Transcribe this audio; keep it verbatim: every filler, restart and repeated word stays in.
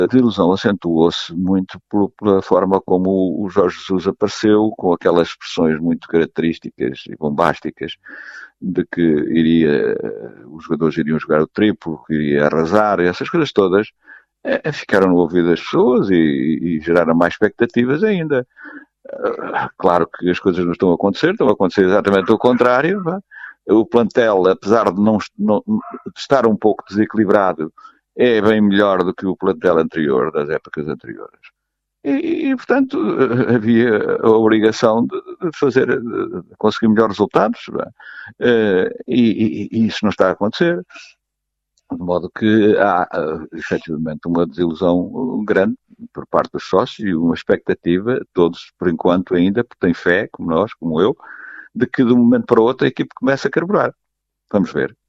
a desilusão acentuou-se muito por, pela forma como o Jorge Jesus apareceu, com aquelas expressões muito características e bombásticas de que iria, os jogadores iriam jogar o triplo, que iria arrasar, essas coisas todas é, ficaram no ouvido das pessoas e, e geraram mais expectativas ainda. Claro que as coisas não estão a acontecer, estão a acontecer exatamente o contrário. Não é? O plantel, apesar de, não, não, de estar um pouco desequilibrado, é bem melhor do que o plantel anterior, das épocas anteriores. E, e portanto, havia a obrigação de, de fazer, de conseguir melhores resultados. É? E, e, e isso não está a acontecer. De modo que há, efetivamente, uma desilusão grande por parte dos sócios e uma expectativa, todos, por enquanto, ainda, porque têm fé, como nós, como eu, de que de um momento para o outro a equipe começa a carburar. Vamos ver.